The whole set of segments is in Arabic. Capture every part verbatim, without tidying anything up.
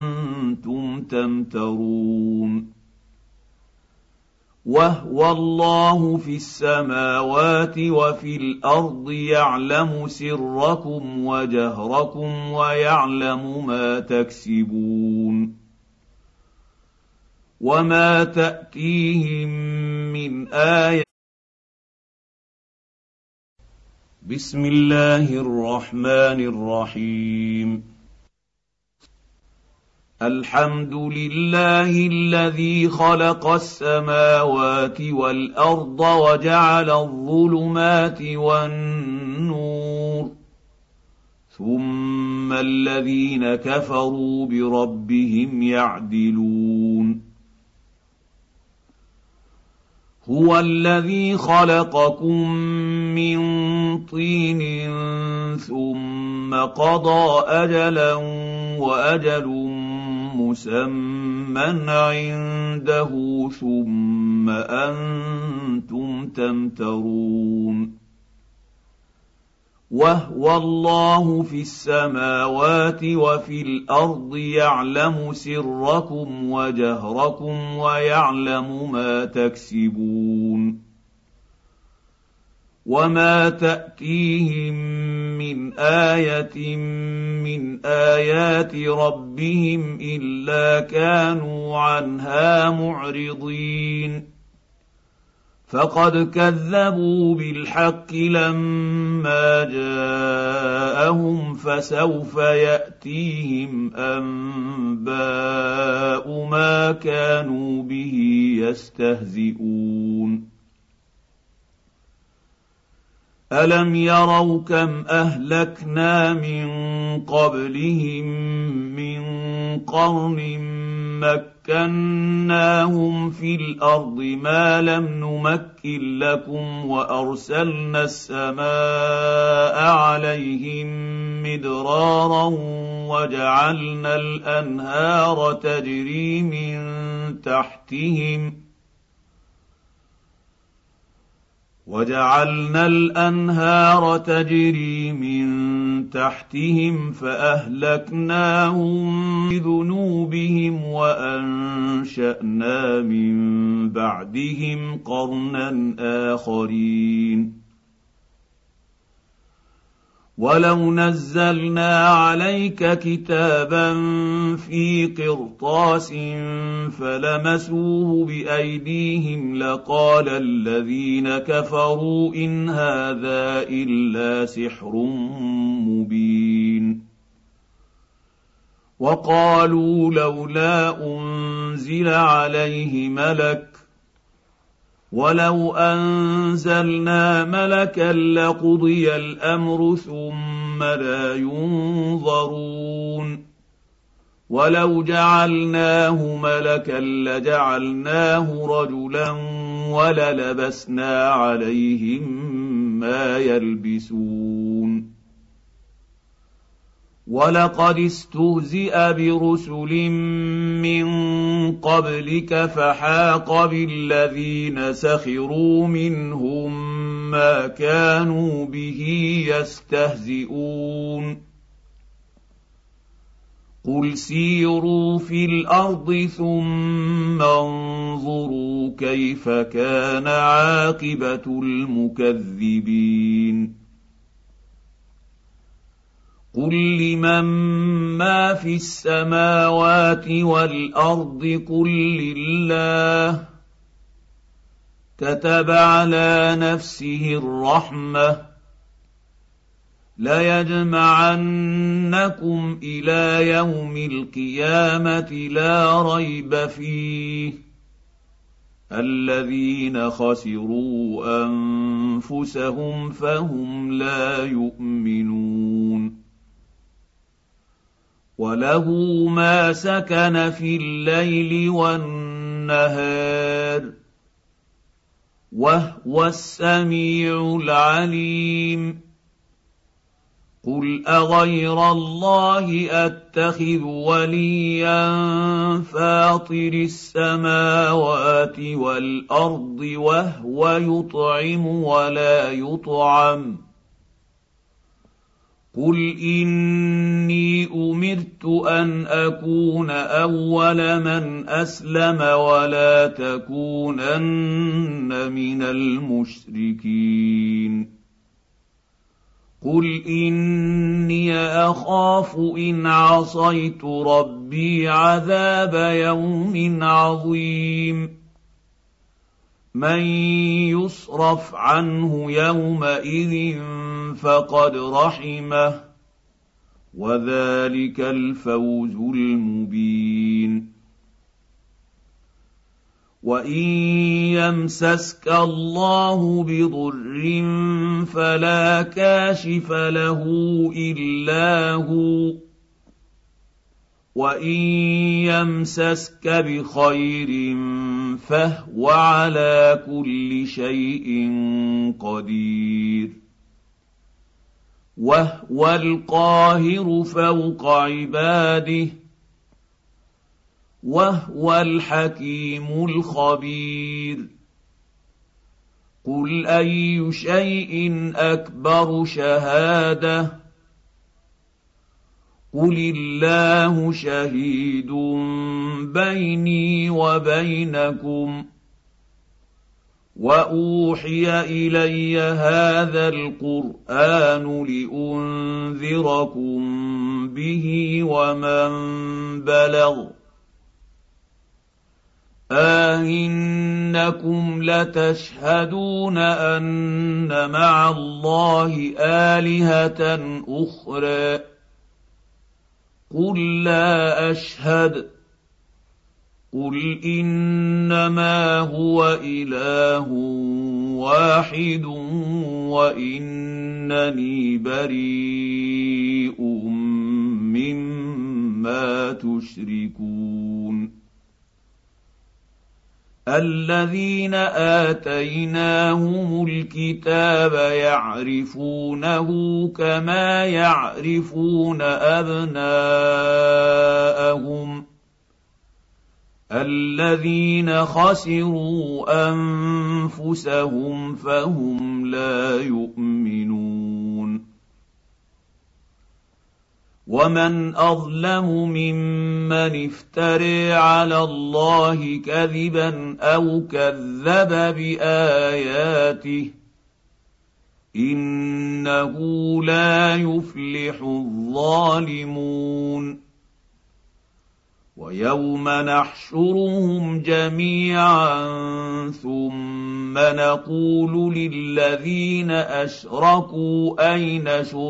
أنتم تمترون وهو الله في السماوات وفي الأرض يعلم سركم وجهركم ويعلم ما تكسبون وما تأتيهم من آية. بسم الله الرحمن الرحيم الحمد لله الذي خلق السماوات والأرض وجعل الظلمات والنور ثم الذين كفروا بربهم يعدلون هو الذي خلقكم من طين ثم قضى أجلا وأجل مسمى عنده ثم أنتم تمترون وهو الله في السماوات وفي الأرض يعلم سركم وجهركم ويعلم ما تكسبون وما تأتيهم من آية من آيات ربهم إلا كانوا عنها معرضين فقد كذبوا بالحق لما جاءهم فسوف يأتيهم أنباء ما كانوا به يستهزئون ألم يروا كم أهلكنا من قبلهم من قرن مكناهم في الأرض ما لم نمكن لكم وأرسلنا السماء عليهم مدرارا وجعلنا الأنهار تجري من تحتهم وجعلنا الأنهار تجري من تحتهم فأهلكناهم بذنوبهم وأنشأنا من بعدهم قرنا آخرين ولو نزلنا عليك كتابا في قرطاس فلمسوه بأيديهم لقال الذين كفروا إن هذا إلا سحر مبين وقالوا لولا أنزل عليه ملك ولو أنزلنا ملكا لقضي الأمر ثم لا ينظرون ولو جعلناه ملكا لجعلناه رجلا وللبسنا عليهم ما يلبسون ولقد استهزئ برسل من قبلك فحاق بالذين سخروا منهم ما كانوا به يستهزئون قل سيروا في الأرض ثم انظروا كيف كان عاقبة المكذبين قل لمن ما في السماوات والأرض قل لله كتب على نفسه الرحمة ليجمعنكم إلى يوم القيامة لا ريب فيه الذين خسروا أنفسهم فهم لا يؤمنون وله ما سكن في الليل والنهار وهو السميع العليم قل أغير الله أتخذ وليا فاطر السماوات والأرض وهو يطعم ولا يطعم قل إني أمرت أن أكون أول من أسلم ولا تكونن من المشركين قل إني أخاف إن عصيت ربي عذاب يوم عظيم من يصرف عنه يومئذ فقد رحمه وذلك الفوز المبين وإن يمسسك الله بضر فلا كاشف له إلا هو وإن يمسسك بخير فهو على كل شيء قدير وهو القاهر فوق عباده وهو الحكيم الخبير قل أي شيء أكبر شهادة قل الله شهيد بيني وبينكم وأوحي إلي هذا القرآن لأنذركم به ومن بلغ أئنكم لتشهدون أن مع الله آلهة أخرى قل لا أشهد قل إنما هو إله واحد وإنني بريء مما تشركون الذين آتيناهم الكتاب يعرفونه كما يعرفون أبناءهم الذين خسروا أنفسهم فهم لا يؤمنون ومن أظلم ممن افترى على الله كذبا أو كذب بآياته إنه لا يفلح الظالمون ويوم نحشرهم جميعا ثم نقول للذين أشركوا أين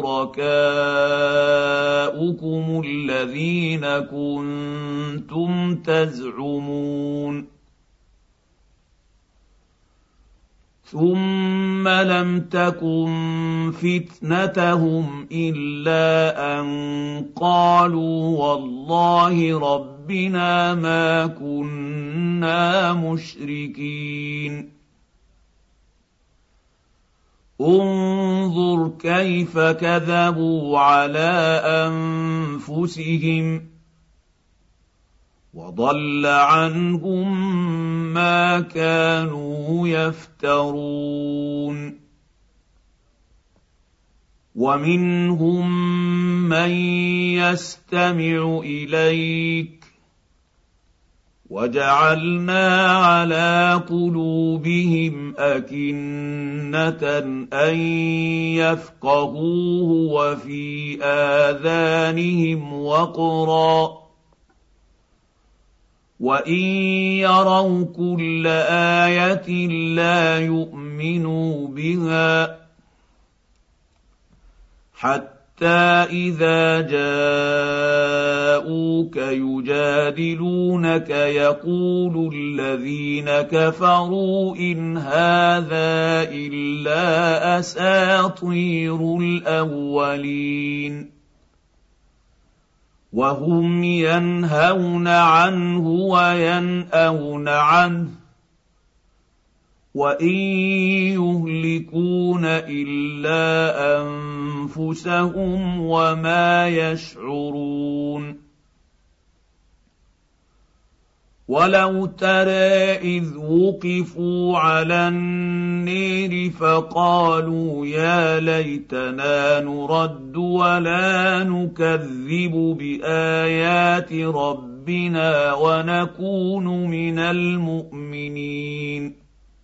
شركاؤكم الذين كنتم تزعمون ثم لم تكن فتنتهم إلا أن قالوا والله ربنا ما كنا مشركين انظر كيف كذبوا على أنفسهم وضل عنهم ما كانوا يفترون ومنهم من يستمع إليك وجعلنا على قلوبهم أكنة أن يفقهوه وفي آذانهم وقرا وإن يروا كل آية لا يؤمنوا بها حتى إذا جاءوك يجادلونك يقول الذين كفروا إن هذا إلا أساطير الأولين وهم ينهون عنه وينأون عنه وإن يهلكون إلا أنفسهم وما يشعرون ولو ترى إذ وقفوا على النير فقالوا يا ليتنا نرد ولا نكذب بآيات ربنا ونكون من المؤمنين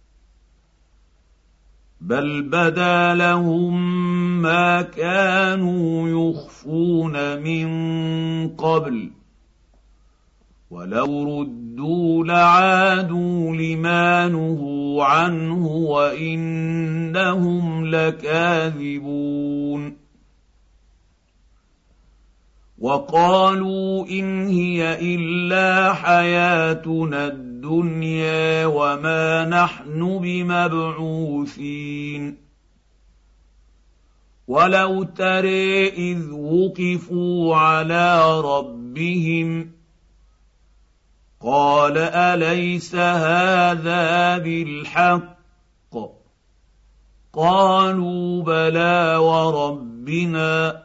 بل بدا لهم ما كانوا يخفون من قبل ولو ردوا لعادوا لما نهوا عنه وإنهم لكاذبون وقالوا إن هي إلا حياتنا الدنيا وما نحن بمبعوثين ولو ترى إذ وقفوا على ربهم قال أليس هذا بالحق قالوا بلى وربنا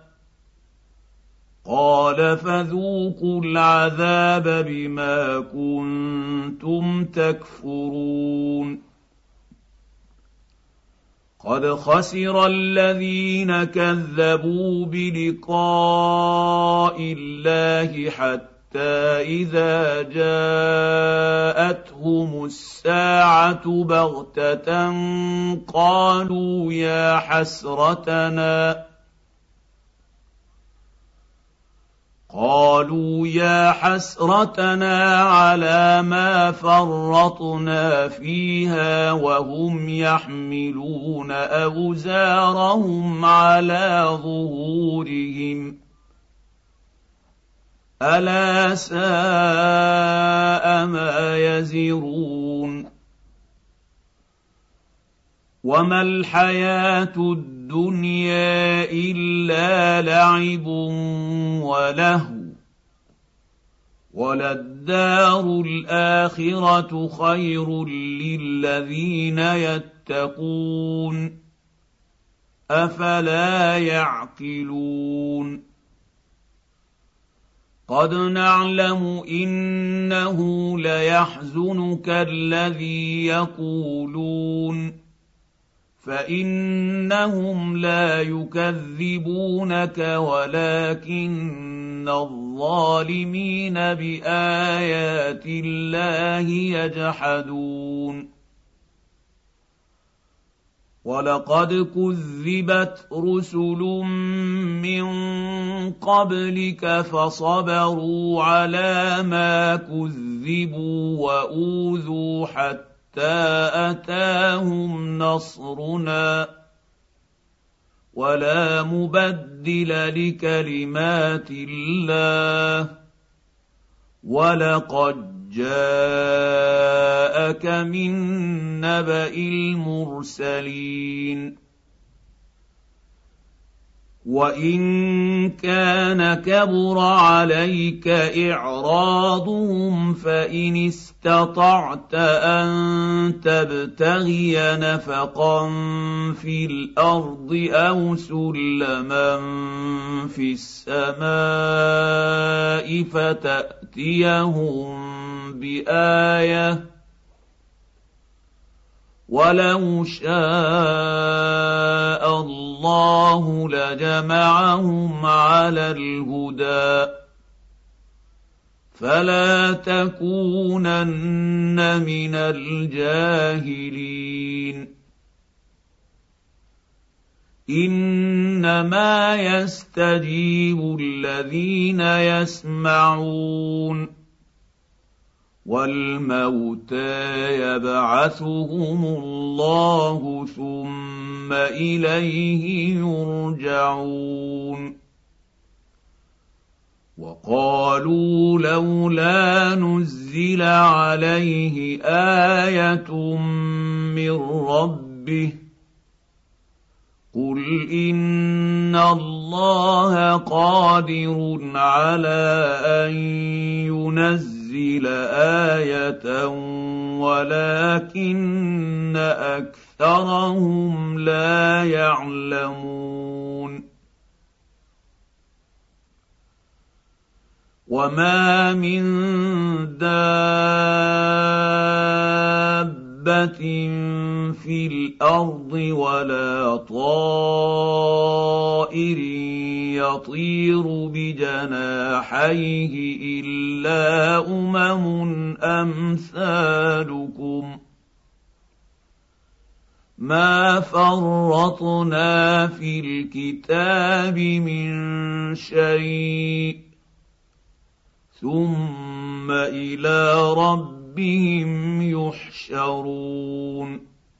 قال فذوقوا العذاب بما كنتم تكفرون قد خسر الذين كذبوا بلقاء الله حتى إذا جاءتهم الساعة بغتة قالوا يا حسرتنا قالوا يا حسرتنا على ما فرطنا فيها وهم يحملون أوزارهم على ظهورهم ألا ساء ما يزرون وما الحياة الدنيا إلا لعب ولهو وللدار الآخرة خير للذين يتقون أفلا يعقلون قد نعلم إنه ليحزنك الذي يقولون فإنهم لا يكذبونك ولكن الظالمين بآيات الله يجحدون ولقد كذبت رسل من قبلك فصبروا على ما كذبوا وأوذوا حتى أتاهم نصرنا ولا مبدل لكلمات الله ولقد جاءك من نبأ المرسلين وإن كان كبر عليك إعراضهم فإن استطعت أن تبتغي نفقا في الأرض أو سلما في السماء فتأتيهم بآية ولو شاء الله لجمعهم على الهدى فلا تكونن من الجاهلين إنما يستجيب الذين يسمعون والموتى يبعثهم الله ثم إليه يرجعون وقالوا لولا نزل عليه آية من ربه قل إن الله قادر على أن ينزل آية ولكن أكثرهم لا يعلمون وما من دابة دابة في الأرض ولا طائر يطير بجناحيه إلا أمم أمثالكم ما فرطنا في الكتاب من شيء ثم إلى ربهم يحشرون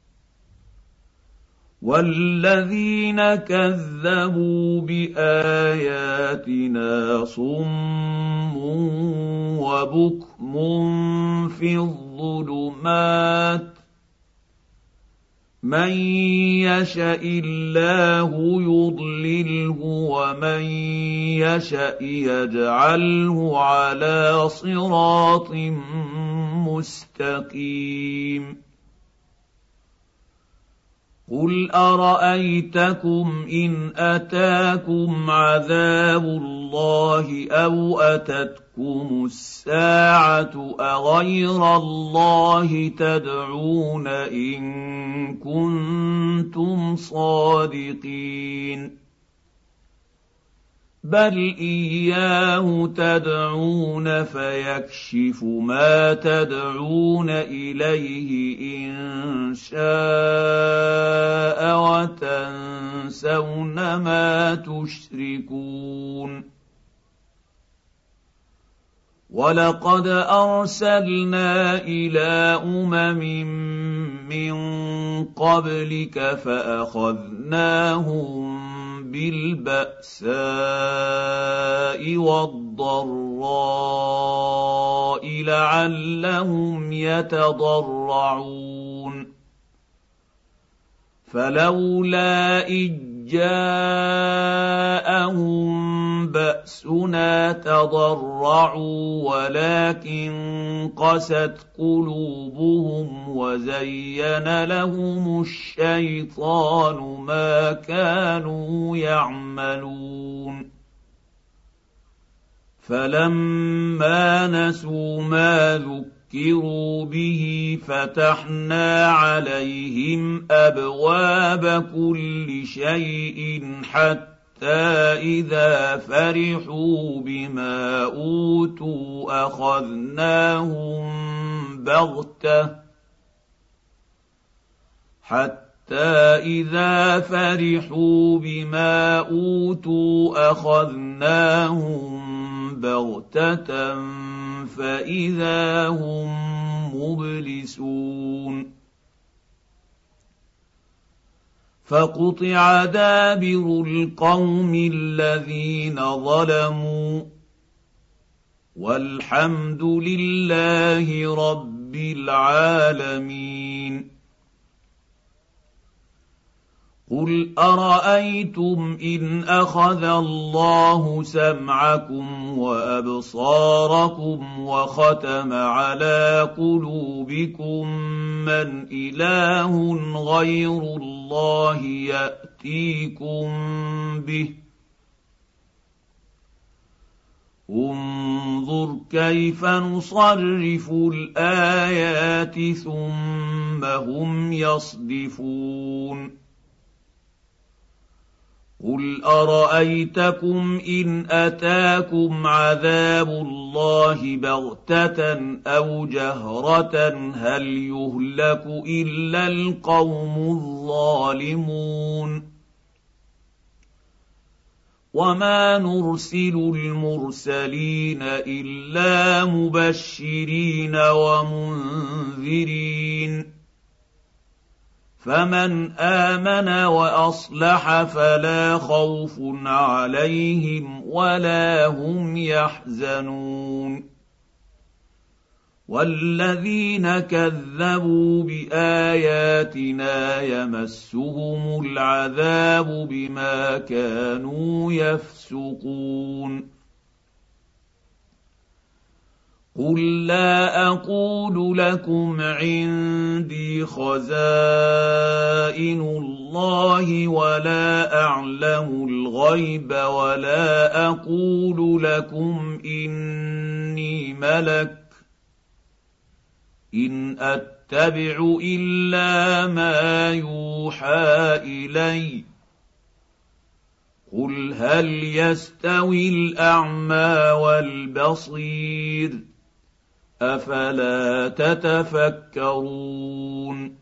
والذين كذبوا بآياتنا صم وبكم في الظلمات من يشاء الله يضلله ومن يشاء يجعله على صراط مستقيم قل أرأيتكم إن أتاكم عذاب الله أو أتتكم الساعة أغير الله تدعون إن كنتم صادقين بل إياه تدعون فيكشف ما تدعون إليه إن شاء وتنسون ما تشركون ولقد أرسلنا إلى أمم من قبلك فأخذناهم بالبأساء والضراء لعلهم يتضرعون فلولا إذ جاءهم بأسنا تضرعوا ولكن قست قلوبهم وزين لهم الشيطان ما كانوا يعملون فلما نسوا ما ذكروا به فتحنا عليهم أبواب كل شيء حتى إذا فرحوا بما أوتوا أخذناهم بغتة حتى إذا فرحوا بما أوتوا أخذناهم بغتة فإذا هم مبلسون فقطع دابر القوم الذين ظلموا والحمد لله رب العالمين قل أرأيتم إن أخذ الله سمعكم وأبصاركم وختم على قلوبكم من إله غير الله يأتيكم به انظر كيف نصرف الآيات ثم هم يصدفون قل أرأيتكم إن أتاكم عذاب الله بغتة أو جهرة هل يهلك إلا القوم الظالمون وما نرسل المرسلين إلا مبشرين ومنذرين فمن آمن وأصلح فلا خوف عليهم ولا هم يحزنون والذين كذبوا بآياتنا يمسهم العذاب بما كانوا يفسقون قل لا أقول لكم عندي خزائن الله ولا أعلم الغيب ولا أقول لكم إني ملك إن أتبع إلا ما يوحى إلي قل هل يستوي الأعمى والبصير أفلا تتفكرون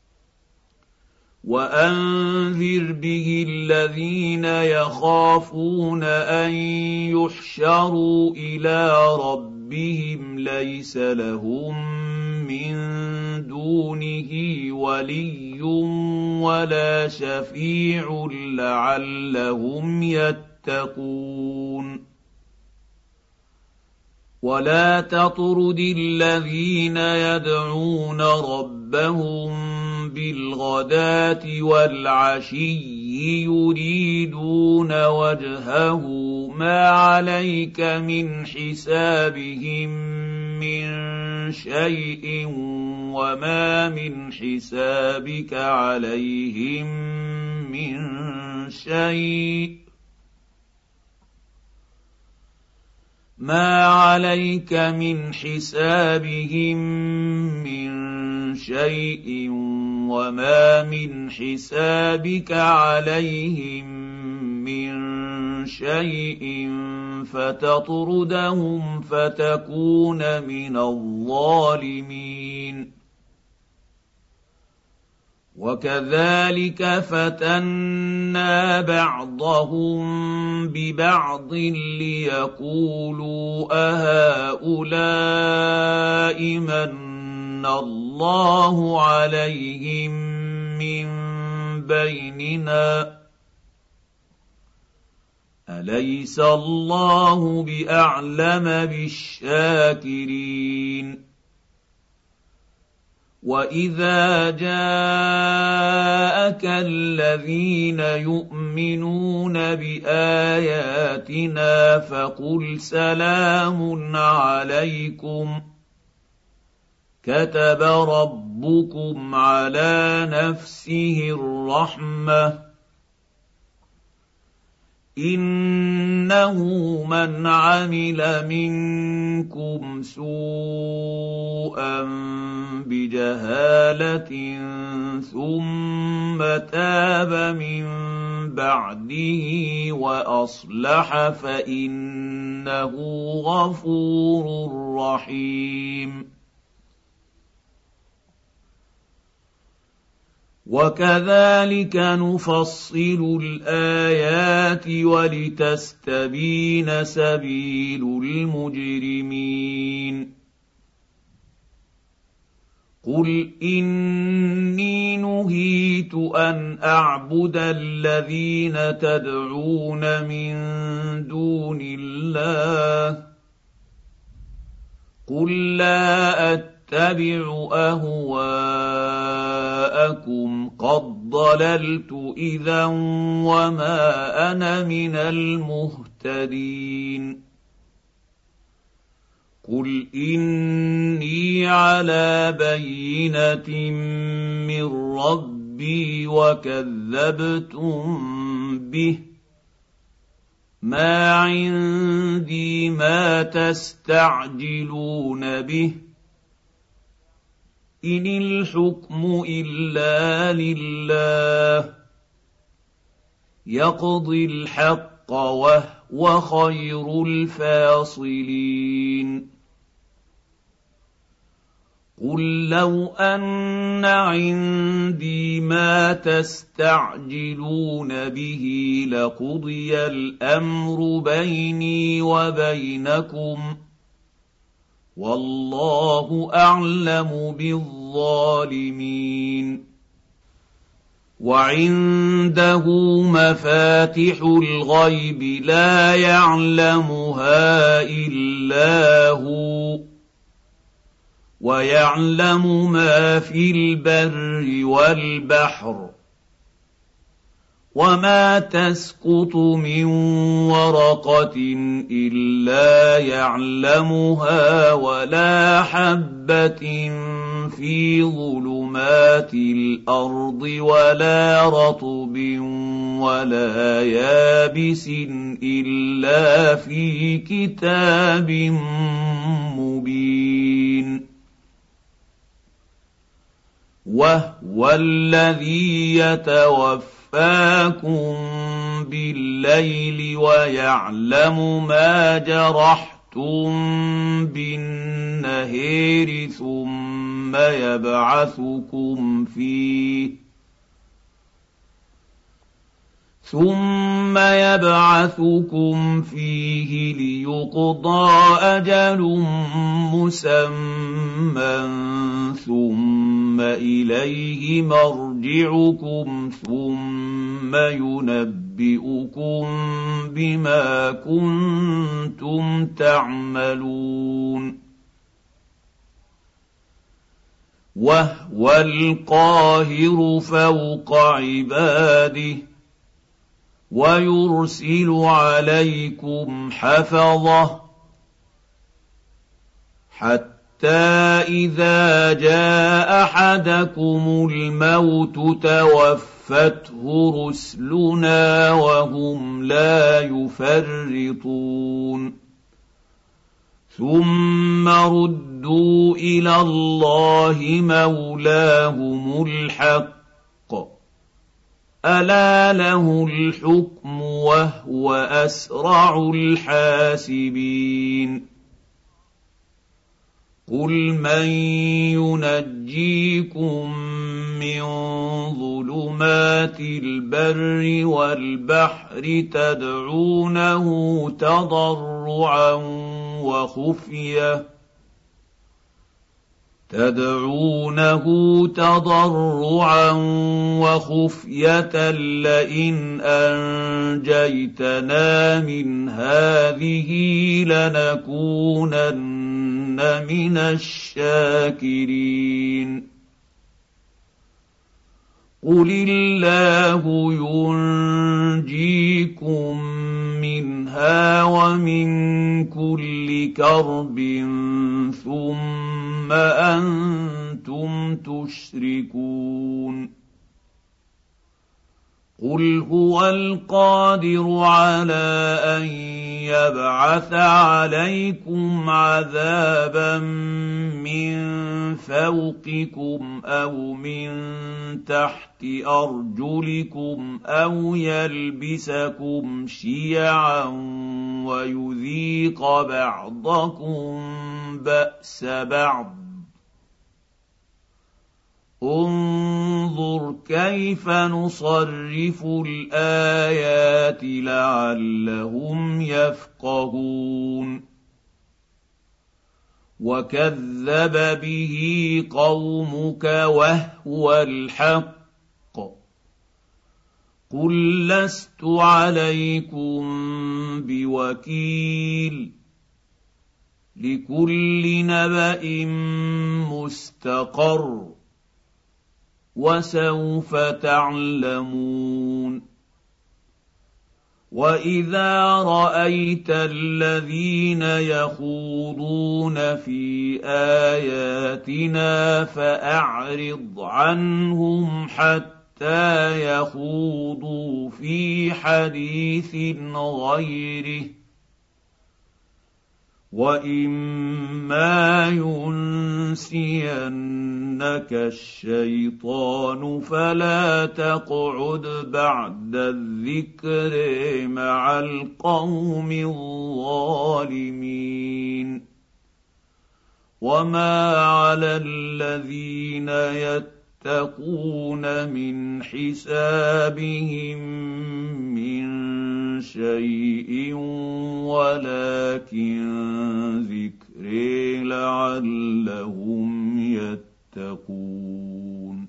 وأنذر به الذين يخافون أن يحشروا إلى ربهم ليس لهم من دونه ولي ولا شفيع لعلهم يتقون ولا تطرد الذين يدعون ربهم بالغداة والعشي يريدون وجهه ما عليك من حسابهم من شيء وما من حسابك عليهم من شيء ما عليك من حسابهم من شيء وما من حسابك عليهم من شيء فتطردهم فتكون من الظالمين وكذلك فتنا بعضهم ببعض ليقولوا أهؤلاء من الله عليهم من بيننا أليس الله بأعلم بالشاكرين وإذا جاءك الذين يؤمنون بآياتنا فقل سلام عليكم كتب ربكم على نفسه الرحمة إنه من عمل منكم سوءا بجهالة ثم تاب من بعده وأصلح فإنه غفور رحيم وكذلك نفصل الآيات ولتستبين سبيل المجرمين قل إني نهيت أن أعبد الذين تدعون من دون الله قل لا أتبع أهواءكم قد ضللت إذا وما أنا من المهتدين قل إني على بينة من ربي وكذبتم به ما عندي ما تستعجلون به إن الحكم إلا لله يقضي الحق وهو خير الفاصلين قل لو أن عندي ما تستعجلون به لقضي الأمر بيني وبينكم والله أعلم بالظالمين وعنده مفاتح الغيب لا يعلمها إلا هو ويعلم ما في البر والبحر وما تسقط من ورقة إلا يعلمها ولا حبة في ظلمات الأرض ولا رطب ولا يابس إلا في كتاب مبين وهو الذي يتوفاكم بالليل ويعلم ما جرحتم بالنهار ثم يبعثكم فيه ثم يبعثكم فيه ليقضى أجل مسمى ثم إليه مرجعكم ثم ينبئكم بما كنتم تعملون وهو القاهر فوق عباده ويرسل عليكم حفظه حتى إذا جاء أحدكم الموت توفته رسلنا وهم لا يفرطون ثم ردوا إلى الله مولاهم الحق ألا له الحكم وهو أسرع الحاسبين قل من ينجيكم من ظلمات البر والبحر تدعونه تضرعا وخفيه تدعونه تضرعا وخفية لئن أنجيتنا من هذه لنكونن من الشاكرين قل الله ينجيكم منها ومن كل كرب ثم أنتم تشركون قل هو القادر على أن يبعث عليكم عذابا من فوقكم أو من تحت أرجلكم أو يلبسكم شيعا ويذيق بعضكم بأس بعض انظر كيف نصرف الآيات لعلهم يفقهون وكذب به قومك وهو الحق قل لست عليكم بوكيل لكل نبأ مستقر وسوف تعلمون وإذا رأيت الذين يخوضون في آياتنا فأعرض عنهم حتى يخوضوا في حديث غيره وإما ينسينك الشيطان فلا تقعد بعد الذكر مع القوم الظالمين وما على الذين يتقون من حسابهم من شيء ولكن ذكر لعلهم يتقون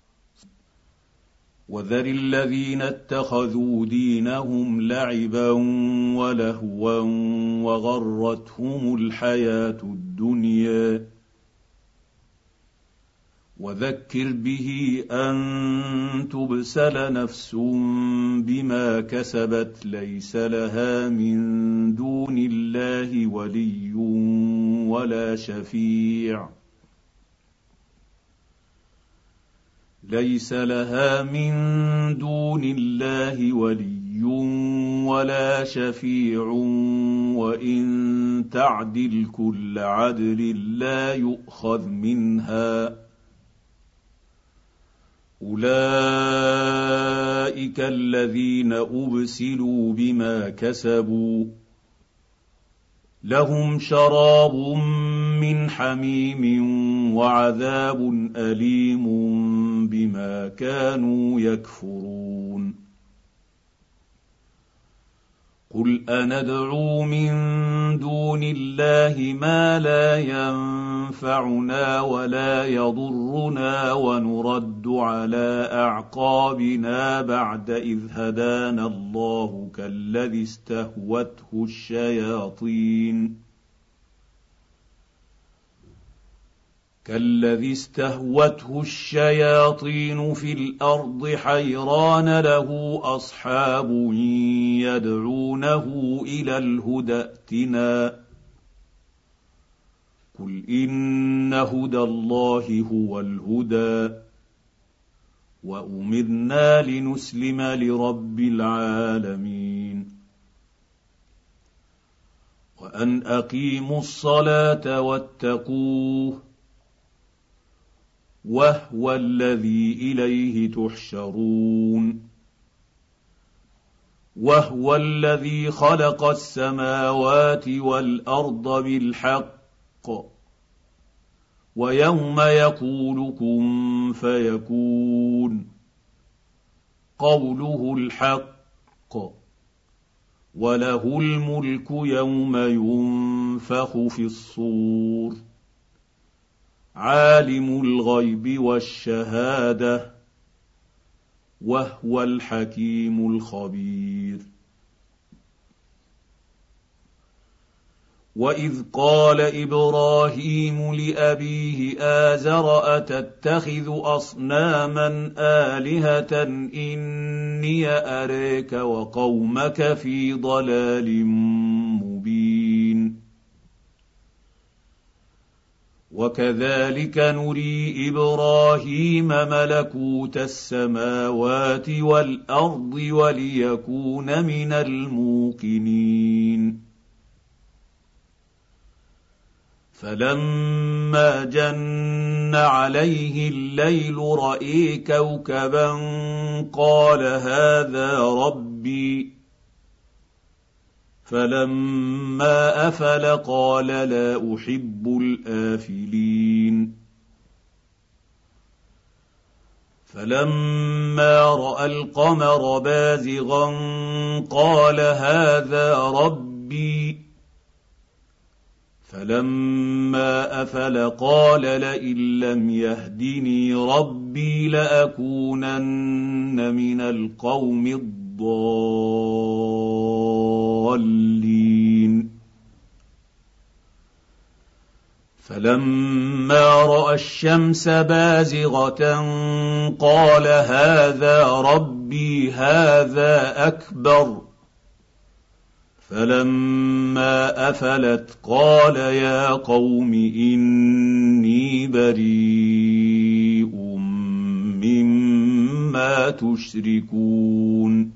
وذر الذين اتخذوا دينهم لعبا ولهوا وغرتهم الحياة الدنيا وذكر به أن تبسل نفس بما كسبت ليس لها من دون الله ولي ولا شفيع ليس لها من دون الله ولي ولا شفيع وإن تعدل كل عدل لا يؤخذ منها أولئك الذين أبسلوا بما كسبوا لهم شراب من حميم وعذاب أليم بما كانوا يكفرون قل أندعو من دون الله ما لا ينفعنا ولا يضرنا ونرد على أعقابنا بعد إذ هدانا الله كالذي استهوته الشياطين كالذي استهوته الشياطين في الأرض حيران له أصحاب يدعونه إلى الهدى ائتنا قل إن هدى الله هو الهدى وأمرنا لنسلم لرب العالمين وأن أقيموا الصلاة واتقوه وهو الذي إليه تحشرون وهو الذي خلق السماوات والأرض بالحق ويوم يقول كن فيكون قوله الحق وله الملك يوم ينفخ في الصور عالم الغيب والشهادة وهو الحكيم الخبير وإذ قال إبراهيم لأبيه آزر أتتخذ أصناما آلهة إني أريك وقومك في ضلال مبين وكذلك نري إبراهيم ملكوت السماوات والأرض وليكون من الموقنين فلما جن عليه الليل رأى كوكبا قال هذا ربي فلما أفل قال لا أحب الآفلين فلما رأى القمر بازغا قال هذا ربي فلما أفل قال لئن لم يهدني ربي لأكونن من القوم الضالين فلما رأى الشمس بازغة قال هذا ربي هذا أكبر فلما أفلت قال يا قوم إني بريء مما تشركون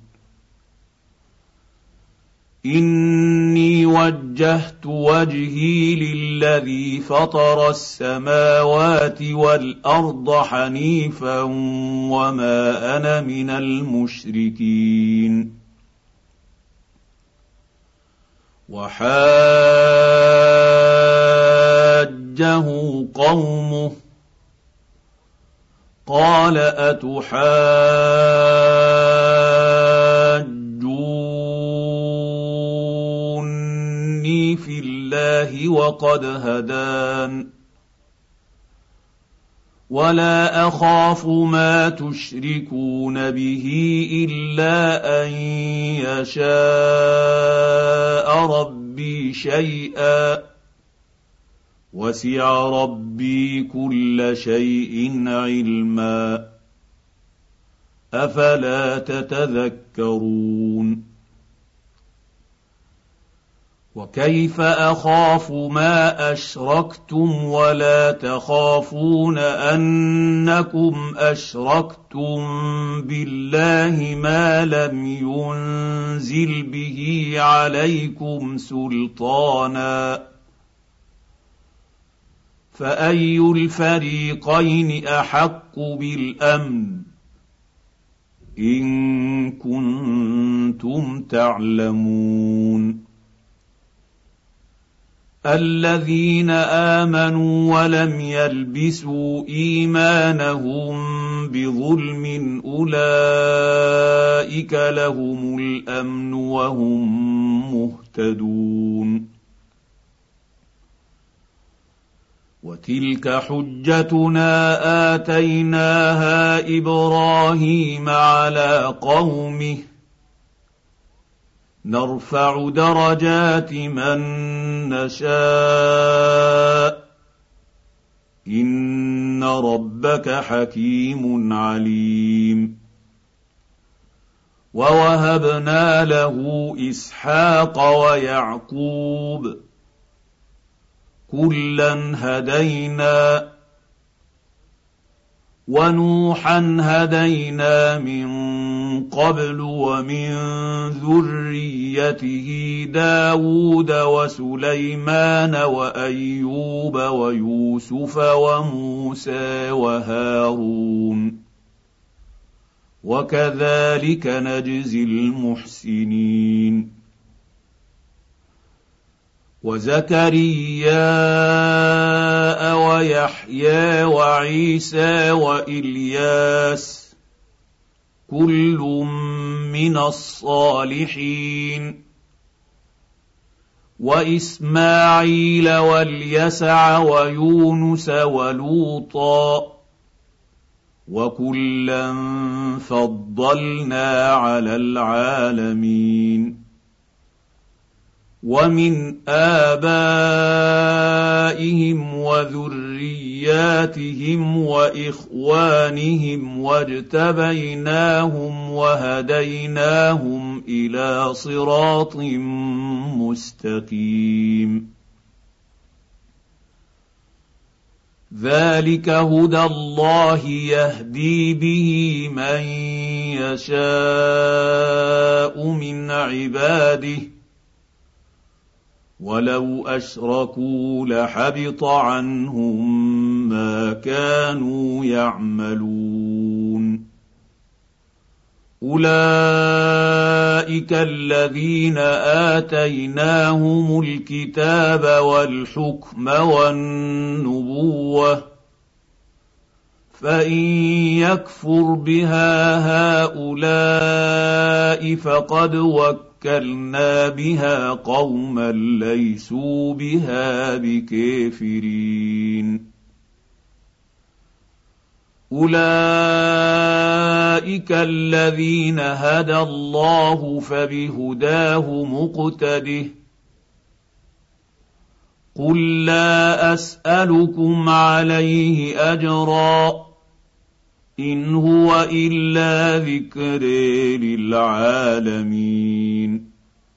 إني وجهت وجهي للذي فطر السماوات والأرض حنيفا وما أنا من المشركين وحاجه قومه قال أتحاجوني في الله وقد هدان ولا أخاف ما تشركون به إلا أن يشاء ربي شيئا وسع ربي كل شيء علما أفلا تتذكرون وكيف أخاف ما أشركتم ولا تخافون أنكم أشركتم بالله ما لم ينزل به عليكم سلطانا فأي الفريقين أحق بالأمن إن كنتم تعلمون. الذين آمنوا ولم يلبسوا إيمانهم بظلم أولئك لهم الأمن وهم مهتدون. وتلك حجتنا آتيناها إبراهيم على قومه نرفع درجات من نشاء إن ربك حكيم عليم. ووهبنا له إسحاق ويعقوب كلا هدينا ونوحا هدينا من قبل ومن ذريته داود وسليمان وأيوب ويوسف وموسى وهارون وكذلك نجزي المحسنين. وزكريا ويحيى وعيسى وإلياس كل من الصالحين. وإسماعيل واليسع ويونس ولوطا وكلا فضلنا على العالمين. ومن آبائهم وذرياتهم وإخوانهم واجتبيناهم وهديناهم إلى صراط مستقيم. ذلك هدى الله يهدي به من يشاء من عباده ولو أشركوا لحبط عنهم ما كانوا يعملون. أولئك الذين آتيناهم الكتاب والحكم والنبوة فإن يكفر بها هؤلاء فقد وكلنا بها قوما ليسوا بها بكافرين. أولئك الذين هدى الله فبهداه مقتده. قل لا أسألكم عليه أجرا إن هو إلا ذكر للعالمين.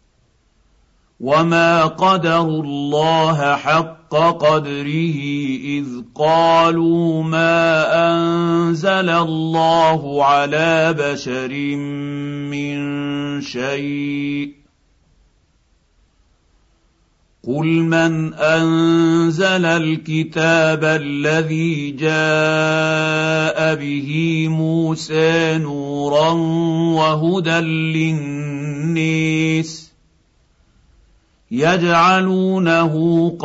وما قدروا الله حق قدره إذ قالوا ما أنزل الله على بشر من شيء. قل من أنزل الكتاب الذي جاء به موسى نورا وهدى للناس يجعلونه